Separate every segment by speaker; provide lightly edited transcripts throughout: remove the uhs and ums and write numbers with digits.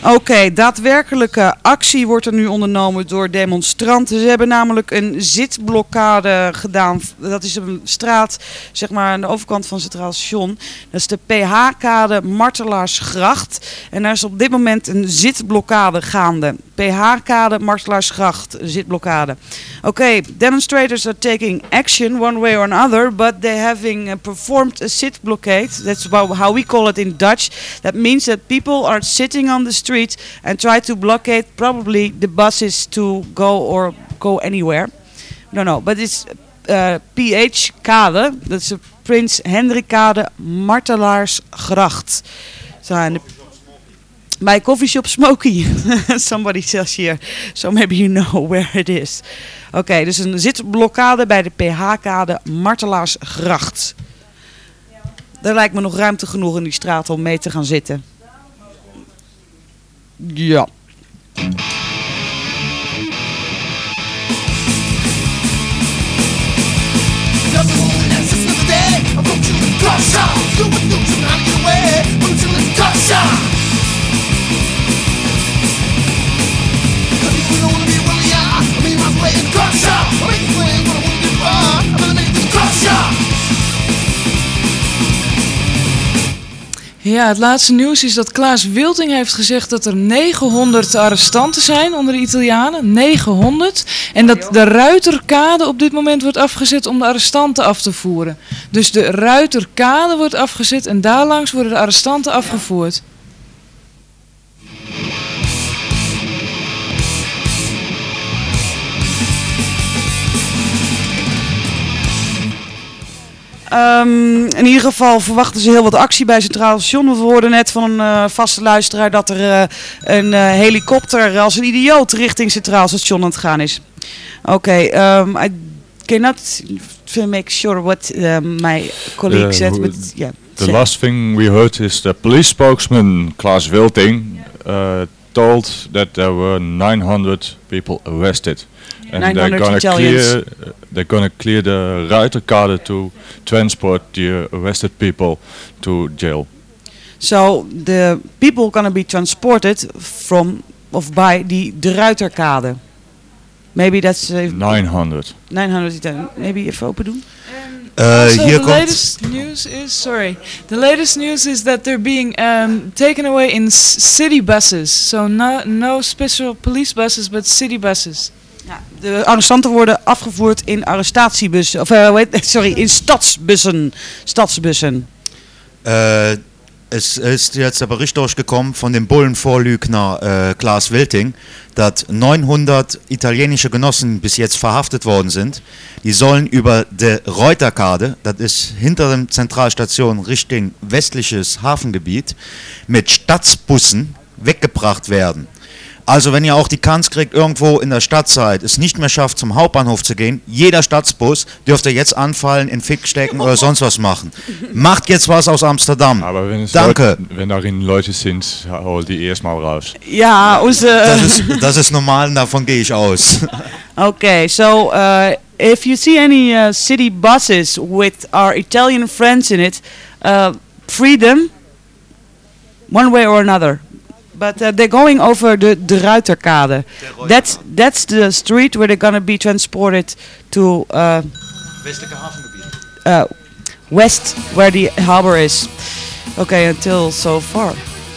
Speaker 1: Oké, daadwerkelijke actie wordt er nu ondernomen door demonstranten. Ze hebben namelijk een zitblokkade gedaan. Dat is een straat, zeg maar aan de overkant van Centraal Station. Dat is de PH-kade Martelaarsgracht. En daar is op dit moment een zitblokkade gaande. PH-kade Martelaarsgracht, zitblokkade. Oké, demonstrators are taking action one way or another, but they having performed a sit blockade. That's how we call it in Dutch. That means that people are sitting on the street and try to blockade probably the buses to go anywhere. No, but it's PH Kade. Dat is de Prins Hendrikkade Martelaarsgracht. Bij Coffeeshop Smoky. Somebody says here. So maybe you know where it is. Oké, dus een zitblokkade bij de PH-kade Martelaarsgracht. Er lijkt me nog ruimte genoeg in die straat om mee te gaan zitten. Ja.
Speaker 2: Ja, het laatste nieuws is dat Klaas Wilting heeft gezegd dat er 900 arrestanten zijn onder de Italianen. 900. En dat de Ruiterkade op dit moment wordt afgezet om de arrestanten af te voeren. Dus de Ruiterkade wordt afgezet en daarlangs worden de arrestanten afgevoerd.
Speaker 1: In ieder geval verwachten ze heel wat actie bij Centraal Station. We hoorden net van een vaste luisteraar dat er een helikopter als een idioot richting Centraal Station aan het gaan is. Oké, I cannot make sure what my colleague said, but yeah.
Speaker 3: The last thing we heard is the police spokesman Klaas Wilting told that there were 900 people arrested. And they're gonna clear the Ruiterkade to transport the arrested people to jail.
Speaker 1: So the people gonna be transported by the Ruiterkade. Maybe that's
Speaker 3: 900.
Speaker 1: 900. Maybe even open doen.
Speaker 2: The latest news is that they're being taken away in city buses. So no special police buses, but city buses.
Speaker 1: Ja, de arrestanten worden afgevoerd in arrestatiebussen, in stadsbussen.
Speaker 4: Es ist jetzt der Bericht durchgekommen von dem Bullenvorlügner Klaas Wilting, dass 900 italienische Genossen bis jetzt verhaftet worden sind. Die sollen über die Ruiterkade, das ist hinter der Zentralstation Richtung westliches Hafengebiet, mit Stadtbussen weggebracht werden. Also wenn ihr auch die Chance kriegt, irgendwo in der Stadt seid, es nicht mehr schafft, zum Hauptbahnhof zu gehen, jeder Stadtbus dürft ihr jetzt anfallen, in Fick stecken oder sonst was machen. Macht jetzt was aus Amsterdam.
Speaker 3: Aber
Speaker 4: Danke.
Speaker 3: Wenn darin Leute sind, hol die erstmal raus.
Speaker 1: Ja,
Speaker 4: das ist normal und davon gehe ich aus.
Speaker 1: Okay, so if you see any city buses with our Italian friends in it, free them one way or another. But they're going over the Ruiterkade. That's the street where they're gonna be transported to
Speaker 4: Westelijke havengebied.
Speaker 1: West, where the harbor is. Okay, until so far.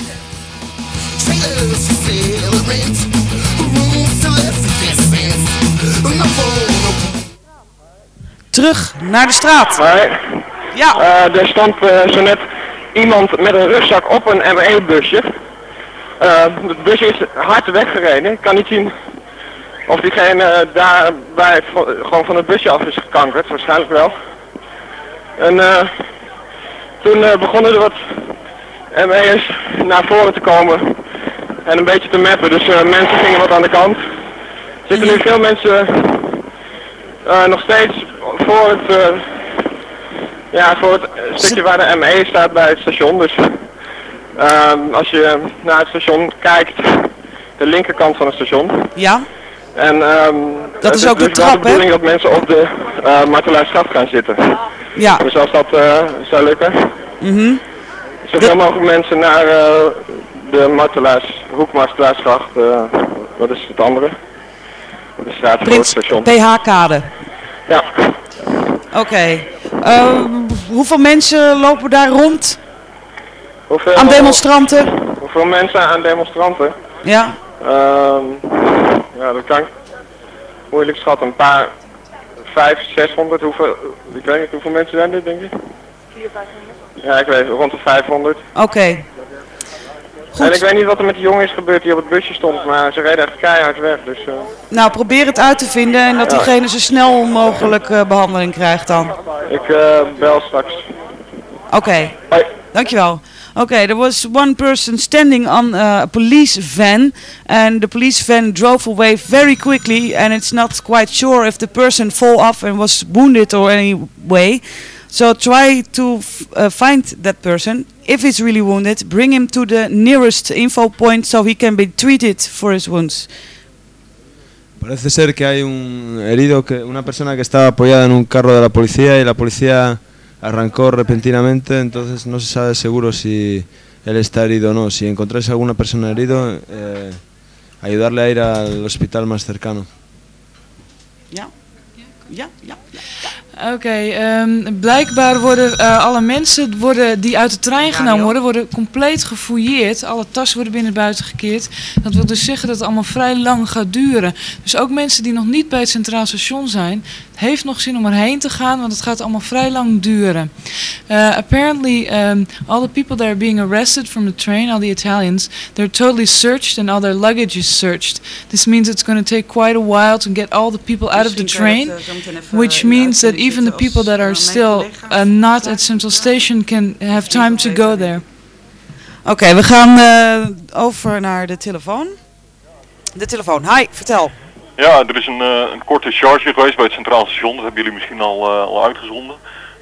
Speaker 1: Terug naar de straat. Ja.
Speaker 5: Er stond zo net iemand met een rugzak op een ME-busje. Het busje is hard weggereden. Ik kan niet zien of diegene daarbij gewoon van het busje af is gekankerd. Waarschijnlijk wel. En toen begonnen er wat ME'ers naar voren te komen en een beetje te mappen. Dus mensen gingen wat aan de kant. Er zitten nu veel mensen nog steeds voor het stukje waar de ME staat bij het station. Dus als je naar het station kijkt, de linkerkant van het station.
Speaker 1: Ja.
Speaker 5: En
Speaker 1: dat is ook de trap, hè?
Speaker 5: de bedoeling dat mensen op de Martelaarsgracht gaan zitten.
Speaker 1: Ja.
Speaker 5: Dus als dat zou lukken, zoveel mogelijk mensen naar de Hoekmartelaarsgracht, wat is het andere? De straat voor het station.
Speaker 1: PH-kade.
Speaker 5: Ja.
Speaker 1: Oké. Hoeveel mensen lopen daar rond?
Speaker 5: Hoeveel,
Speaker 1: aan demonstranten?
Speaker 5: Hoeveel mensen aan demonstranten?
Speaker 1: Ja.
Speaker 5: Ja, dat kan ik moeilijk schatten. Een paar, 500, 600, ik weet niet hoeveel mensen zijn dit, denk ik? 400, 500? Ja, ik weet, rond de 500.
Speaker 1: Oké.
Speaker 5: En ik weet niet wat er met die jongen is gebeurd die op het busje stond, maar ze reden echt keihard weg. Dus,
Speaker 1: Nou, probeer het uit te vinden en dat diegene zo snel mogelijk behandeling krijgt dan.
Speaker 5: Ik bel straks.
Speaker 1: Oké.
Speaker 5: Hoi.
Speaker 1: Dankjewel. Okay, there was one person standing on a police van, and the police van drove away very quickly, and it's not quite sure if the person fell off and was wounded or any way. So try to find that person. If he's really wounded, bring him to the nearest info point so he can be treated for his wounds.
Speaker 6: Parece ser que hay un herido, una persona que estaba apoyada en un carro de la policía y la policía arrancó repentinamente, entonces no se sabe seguro si él está herido o no. Si encontráis alguna persona herido, ayudarle a ir al hospital más cercano.
Speaker 1: Ja.
Speaker 2: Oké, blijkbaar worden alle mensen die uit de trein genomen worden compleet gefouilleerd. Alle tassen worden binnen-buiten gekeerd. Dat wil dus zeggen dat het allemaal vrij lang gaat duren. Dus ook mensen die nog niet bij het Centraal Station zijn, het heeft nog zin om erheen te gaan, want het gaat allemaal vrij lang duren. Apparently, all the people that are being arrested from the train, all the Italians, they're totally searched and all their luggage is searched. This means it's going to take quite a while to get all the people out of the train, which means that even the people that are still not at Central Station can have time to go there.
Speaker 1: Oké, we gaan over naar de telefoon. De telefoon, hi, vertel.
Speaker 7: Ja, er is een korte charge geweest bij het Centraal Station, dat hebben jullie misschien al uitgezonden.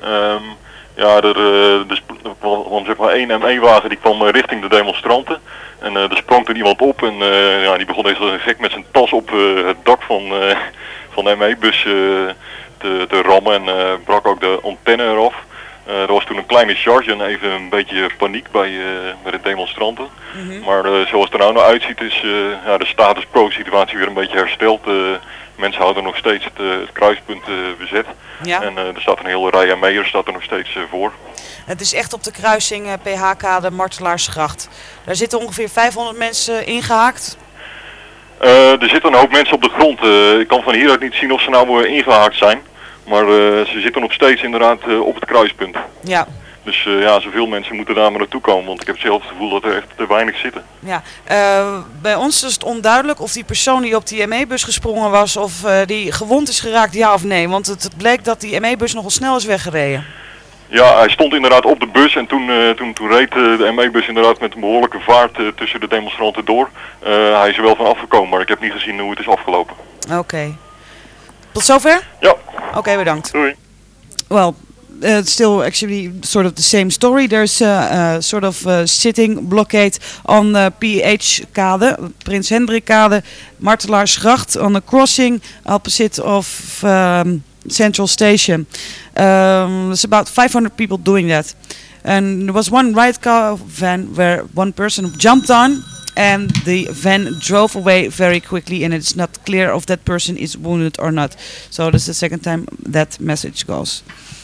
Speaker 7: Want zeg maar één ME-wagen die kwam richting de demonstranten. En er sprong toen iemand op en die begon eens gek met zijn tas op het dak van de ME-bus te rammen en brak ook de antenne eraf. Er was toen een kleine charge en even een beetje paniek bij de demonstranten. Maar zoals het er nou naar uitziet is de status quo situatie weer een beetje hersteld. Mensen houden nog steeds het kruispunt bezet. Ja. En er staat een hele rij ME'ers staat er nog steeds voor.
Speaker 1: Het is echt op de kruising PH-kade Martelaarsgracht. Daar zitten ongeveer 500 mensen ingehaakt.
Speaker 7: Er zitten een hoop mensen op de grond. Ik kan van hieruit niet zien of ze nou ingehaakt zijn. Maar ze zitten nog steeds inderdaad op het kruispunt. Ja. Dus zoveel mensen moeten daar maar naartoe komen, want ik heb zelf het gevoel dat er echt te weinig zitten. Ja,
Speaker 1: bij ons is het onduidelijk of die persoon die op die ME-bus gesprongen was, of die gewond is geraakt, ja of nee. Want het bleek dat die ME-bus nogal snel is weggereden.
Speaker 7: Ja, hij stond inderdaad op de bus en toen reed de ME-bus inderdaad met een behoorlijke vaart tussen de demonstranten door. Hij is er wel van afgekomen, maar ik heb niet gezien hoe het is afgelopen.
Speaker 1: Oké. Tot zover?
Speaker 7: Ja.
Speaker 1: Oké, bedankt.
Speaker 7: Doei.
Speaker 1: Well, still actually sort of the same story. There's a sort of sitting blockade on PH-kade, Prins Hendrikkade, Martelaarsgracht, on the crossing opposite of Central Station. There's about 500 people doing that. And there was one riot car van where one person jumped on, and the van drove away very quickly, and it's not clear if that person is wounded or not. So this is the second time that message goes.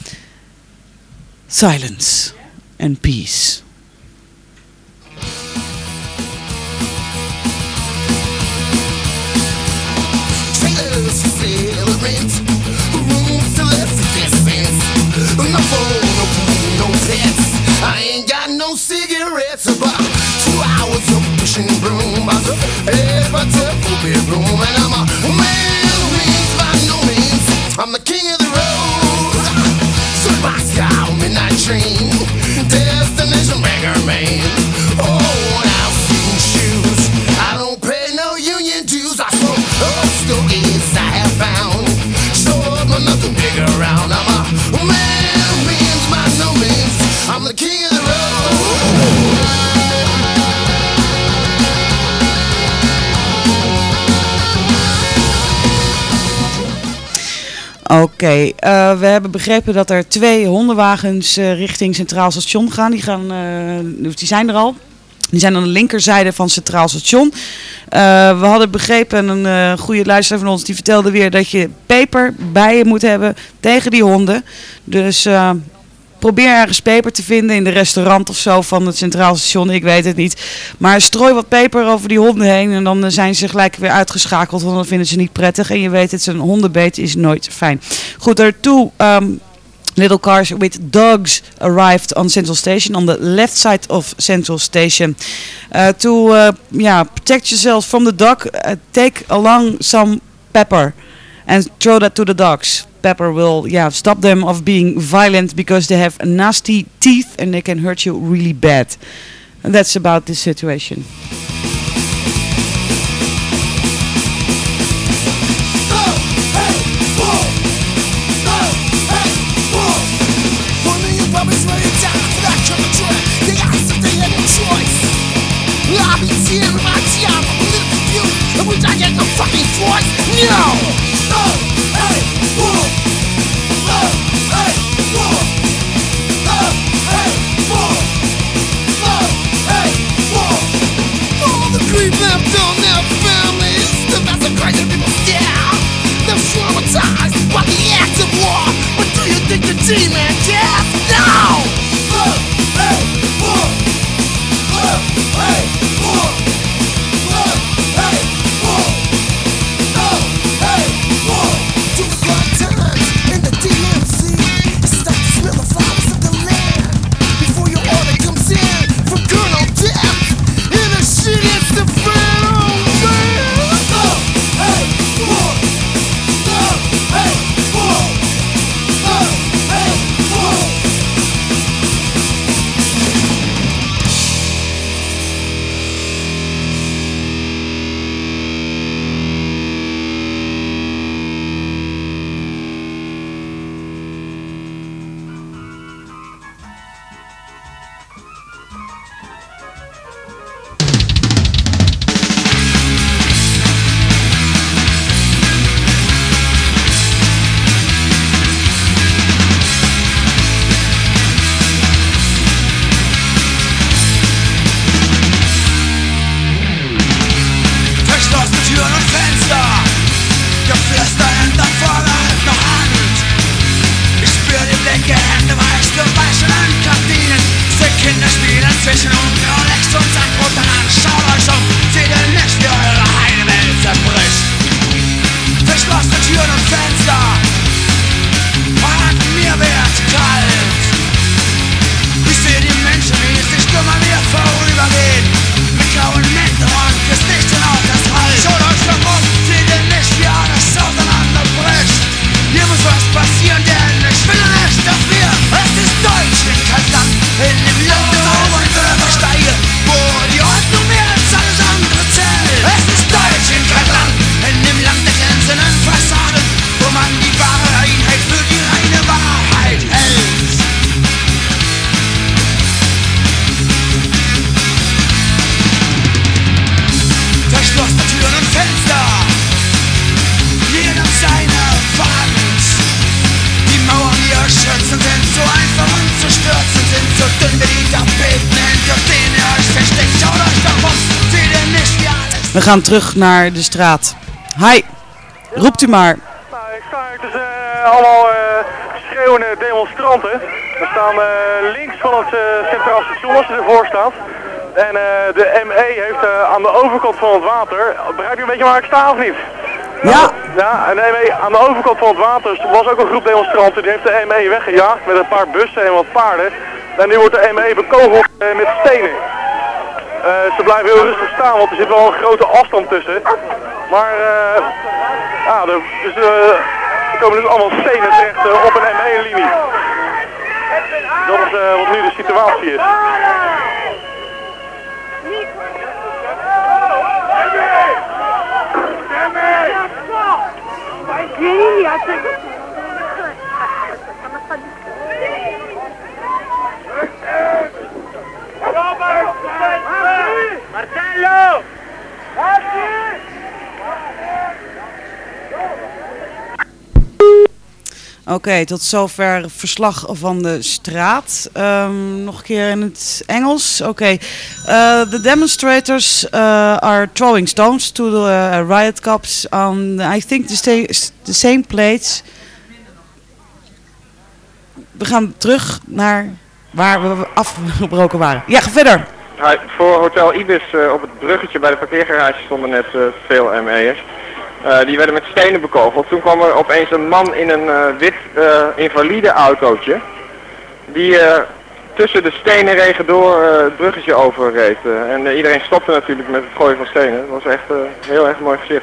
Speaker 1: Silence and peace.
Speaker 8: Trailers for sale or rent, rooms to let for distance. No phone, no food, no pets. I ain't got no cigarettes. About 2 hours of pushing broom. I ever took a bedroom, and I'm a man who means by no means. I'm the king of the road. So my sky, midnight train, destination beggar man. Oh, now suit and shoes. I don't pay no union dues. I smoke those stogies I have found. Sure, but nothing big around. I'm a man who means by no means. I'm the king of the road.
Speaker 1: Oké, we hebben begrepen dat er 2 hondenwagens richting Centraal Station gaan. Die zijn er al. Die zijn aan de linkerzijde van Centraal Station. We hadden begrepen, een goede luisteraar van ons die vertelde weer dat je peper bij je moet hebben tegen die honden. Dus probeer ergens peper te vinden in de restaurant of zo van het Centraal Station. Ik weet het niet. Maar strooi wat peper over die honden heen en dan zijn ze gelijk weer uitgeschakeld. Want dan vinden ze niet prettig. En je weet het, een hondenbeet is nooit fijn. Goed, daartoe... little cars with dogs arrived on Central Station, on the left side of Central Station. To protect yourself from the dog, take along some pepper and throw that to the dogs. Pepper will stop them of being violent because they have nasty teeth and they can hurt you really bad. And that's about this situation.
Speaker 8: Demon death now!
Speaker 1: We gaan terug naar de straat. Hi, roept u maar.
Speaker 9: Nou, ik sta hier tussen allemaal schreeuwende demonstranten. We staan links van het Centraal Station als je ervoor staat. En de ME heeft aan de overkant van het water, begrijp je een beetje waar ik sta of niet?
Speaker 1: Ja.
Speaker 9: Ja, en de ME aan de overkant van het water was ook een groep demonstranten. Die heeft de ME weggejaagd met een paar bussen en wat paarden. En nu wordt de ME bekogeld met stenen. Ze blijven heel rustig staan, want er zit wel een grote afstand tussen. Maar er komen dus allemaal stenen terecht op een ME-linie. Dat is wat nu de situatie is. Marcello!
Speaker 1: Oké, tot zover verslag van de straat. Nog een keer in het Engels. Oké. The demonstrators are throwing stones to the riot cops on, I think, the same place. We gaan terug naar waar we afgebroken waren. Ja, ga verder.
Speaker 5: Voor Hotel Ibis op het bruggetje bij de parkeergarage stonden net veel ME'ers. Die werden met stenen bekogeld. Toen kwam er opeens een man in een wit invalide autootje. Die tussen de stenenregen door het bruggetje overreed. En iedereen stopte natuurlijk met het gooien van stenen. Dat was echt een heel erg mooi gezicht.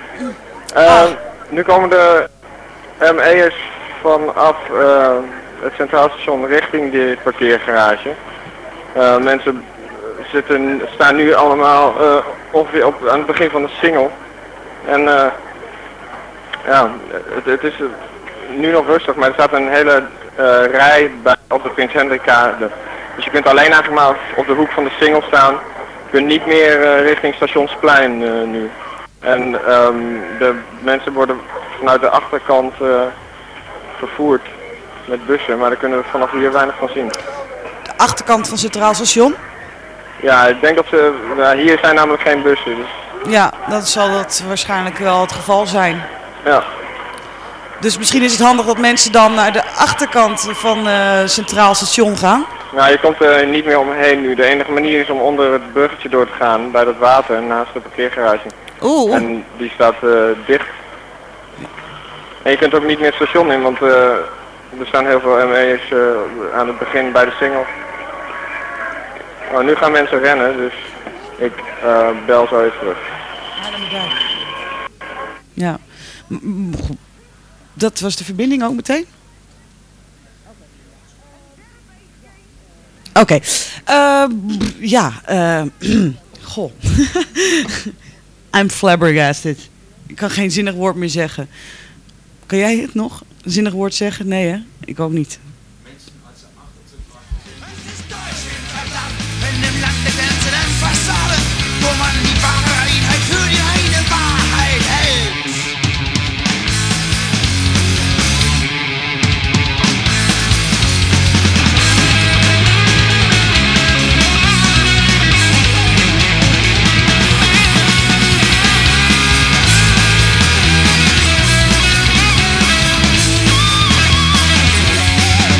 Speaker 5: Nu komen de ME'ers vanaf het Centraal Station richting de parkeergarage. Mensen staan nu allemaal ongeveer aan het begin van de singel. En ja, het is nu nog rustig, maar er staat een hele rij op de Prins Hendrikkade. Dus je kunt alleen eigenlijk maar op de hoek van de singel staan. Je kunt niet meer richting Stationsplein nu. En de mensen worden vanuit de achterkant vervoerd met bussen, maar daar kunnen we vanaf hier weinig van zien.
Speaker 1: De achterkant van Centraal Station?
Speaker 5: Ja, ik denk dat hier zijn namelijk geen bussen. Dus...
Speaker 1: Ja, dat zal dat waarschijnlijk wel het geval zijn.
Speaker 5: Ja.
Speaker 1: Dus misschien is het handig dat mensen dan naar de achterkant van Centraal Station gaan?
Speaker 5: Nou, je komt er niet meer omheen nu. De enige manier is om onder het bruggetje door te gaan bij dat water naast de parkeergarage.
Speaker 1: Oeh.
Speaker 5: En die staat dicht. En je kunt ook niet meer het station in, want er staan heel veel ME'ers aan het begin bij de singel. Oh, nu gaan mensen rennen, dus ik bel zo even terug.
Speaker 1: Ja. Dat was de verbinding ook meteen? Oké. Ja. Goh. I'm flabbergasted. Ik kan geen zinnig woord meer zeggen. Kan jij het nog? Een zinnig woord zeggen? Nee hè? Ik ook niet.
Speaker 8: Hey!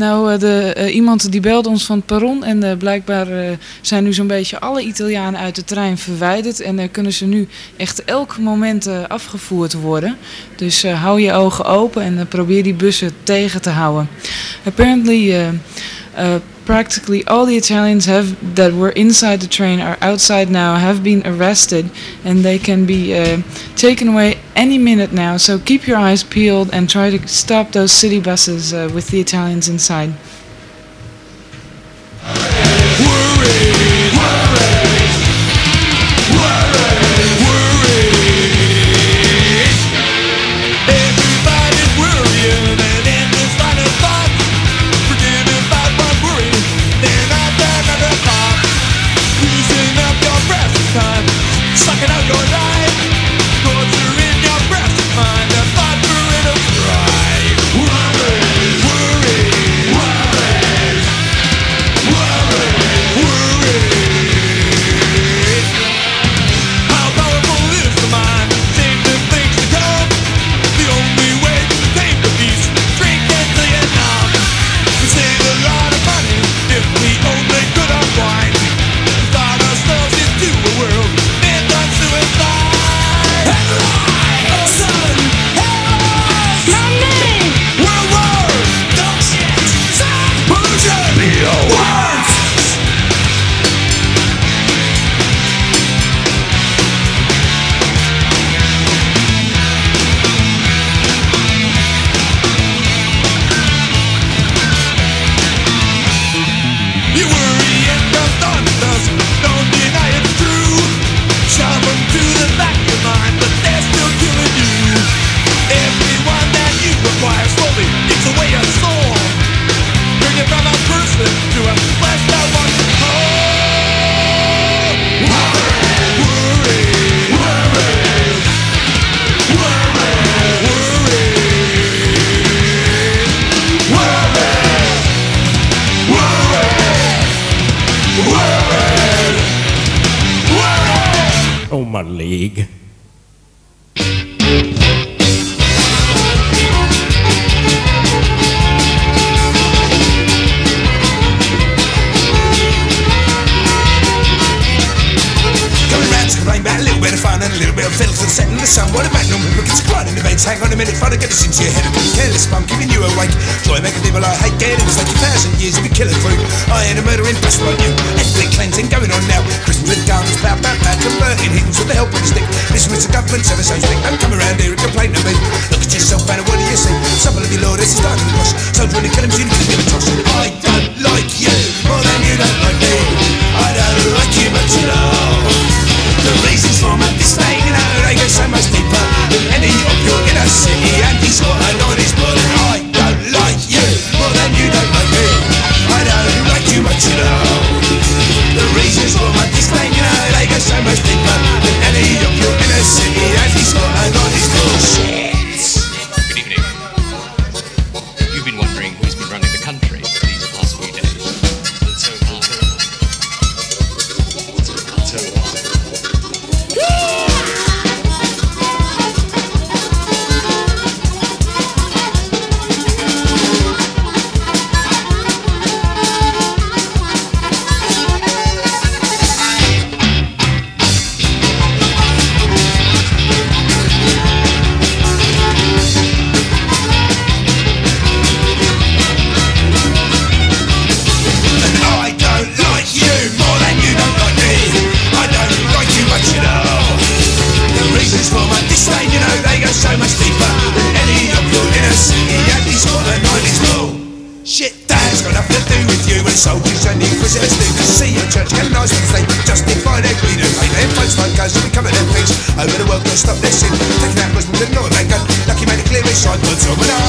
Speaker 2: Nou, iemand die belde ons van het perron en blijkbaar zijn nu zo'n beetje alle Italianen uit de trein verwijderd en kunnen ze nu echt elk moment afgevoerd worden. Dus hou je ogen open en probeer die bussen tegen te houden. Apparently, practically all the Italians that were inside the train are outside now, have been arrested, and they can be taken away any minute now. So keep your eyes peeled and try to stop those city buses with the Italians inside.
Speaker 10: League.
Speaker 8: Setting the sun, what a magnum, look it's quite in the veins. Hang on a minute, try to get us into your head. I'm careless, but I'm giving you a wake. Joy making people I hate, getting it's like 1,000 years of be killing through. I ain't a murdering bastard like you. Ethnic cleansing going on now. Christians and guns, bad, converting heathens with the help of a stick. Listen, it's a government service, so think. Don't come around here and complain to me. Look at yourself, man, what do you see? Some of you, Lord, this is starting to wash. Soldier in the killing machine, you give a toss. I don't like you more than you don't like me. I don't like you much at all. The reasons for my disdain, you know, they go so much deeper than any of your inner city anti-sort and honest blood. I don't like you more than you don't like me. I don't like you much at all. The reasons for my disdain, you know, they go so much deeper than any of your inner city anti-sort and honest bullshit.
Speaker 11: Good evening. You've been wondering who's been running the country these past few days. And so far.
Speaker 8: Soldiers and inquisitors do see your church canonise because they justify their greed and hate their folks like us and become their pigs over the world. Don't stop their sin, taking out Muslims and not a man gun. Lucky man to clear his side, but so